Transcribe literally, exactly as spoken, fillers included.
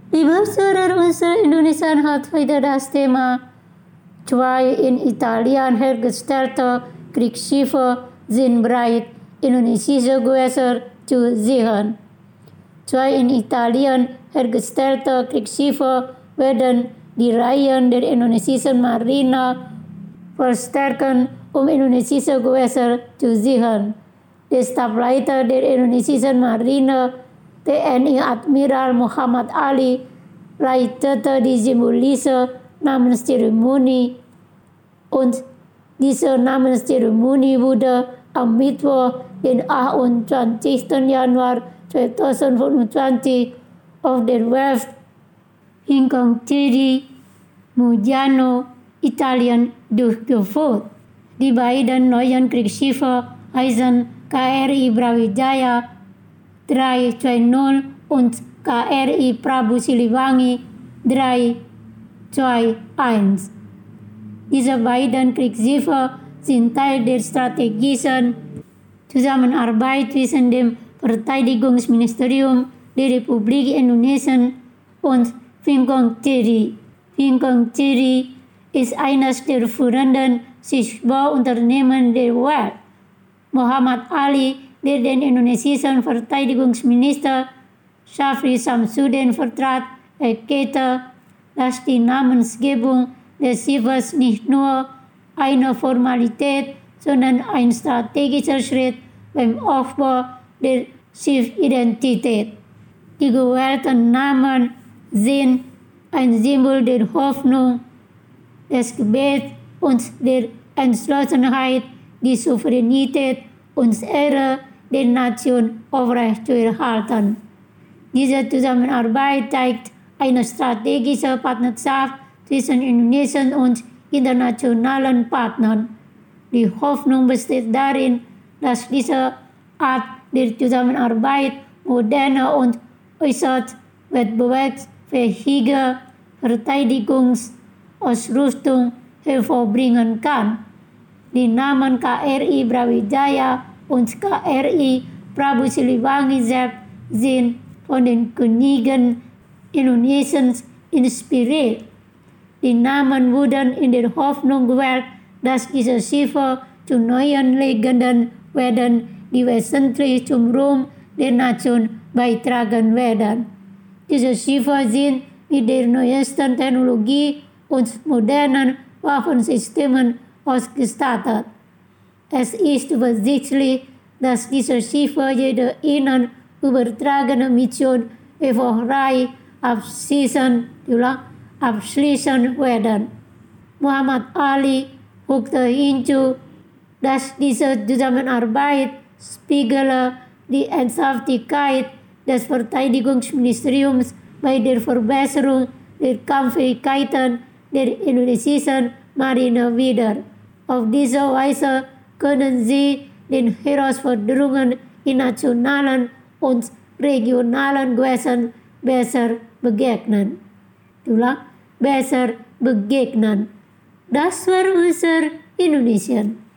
Die Bestuurder unserer Indonesien hat heute das Thema zwei in Italien hergestellte Kriegsschiffe sind bereit, indonesische Gewässer zu sichern. Zwei in Italien hergestellte Kriegsschiffe werden die Reihen der indonesischen Marine verstärken, um indonesische Gewässer zu sichern. Der Stabsleiter der indonesischen Marine, T N I Admiral Muhammad Ali, leitete die symbolische Namenszeremonie und diese Namenszeremonie wurde am Mittwoch, den achtundzwanzigsten Januar zweitausendfünfundzwanzig auf der Werft Fincantieri Muggiano, Italien, durchgeführt. Die beiden neuen Kriegsschiffe heißen K R I Brawijaya drei zwei null und K R I Prabu Siliwangi drei zwei eins. Diese beiden Kriegsschiffe sind Teil der strategischen Zusammenarbeit zwischen dem Verteidigungsministerium der Republik Indonesien und Fincantieri. Fincantieri ist eines der führenden Schiffbauunternehmen der Welt. Muhammad Ali, der den indonesischen Verteidigungsminister Shafri Samsudin vertrat, erklärte, dass die Namensgebung des Schiffes nicht nur eine Formalität, sondern ein strategischer Schritt beim Aufbau der Schiffidentität. Die gewählten Namen sind ein Symbol der Hoffnung, des Gebets und der Entschlossenheit, die Souveränität und Ehre der Nation aufrechtzuerhalten. Diese Zusammenarbeit zeigt eine strategische Partnerschaft zwischen Indonesien und internationalen Partnern. Die Hoffnung besteht darin, dass diese Art der Zusammenarbeit moderne und äußerst wettbewerbsfähige Verteidigungsausrüstung hervorbringen kann. Die Namen K R I Brawijaya und K R I Prabu Siliwangi selbst sind von den Königen Indonesiens inspiriert. Die Namen wurden in der Hoffnung gewählt, dass diese Schiffe zu neuen Legenden werden, die wesentlich zum Ruhm der Nation beitragen werden. Diese Schiffe sind mit der neuesten Technologie und modernen Waffensystemen ausgestattet. Es ist übersichtlich, dass diese Schiffe jede ihnen übertragene Mission erfolgreich abschließen, abschließen werden. Muhammad Ali fügte hinzu, dass diese Zusammenarbeit spiegele die Ernsthaftigkeit des Verteidigungsministeriums bei der Verbesserung der Kampffähigkeiten der indonesischen Marine wider. Auf diese Weise können sie den Herausforderungen in nationalen und regionalen Gewässern besser begegnen. Itulah, besser begegnen. Das war unser Indonesien.